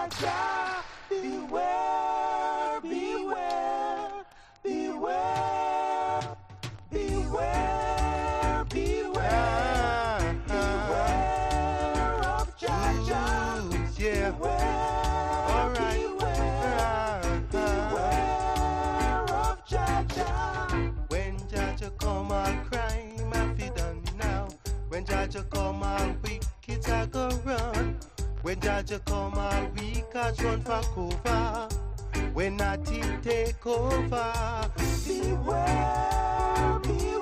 Jaja, beware, beware, beware, beware, beware, beware of Jaja. Yeah. Beware, beware of Jaja. When Jaja come, all crime I fi done now. When Jaja come, all wicked I go run. When Jaja come, all weak I run for cover. When I take over, Beware.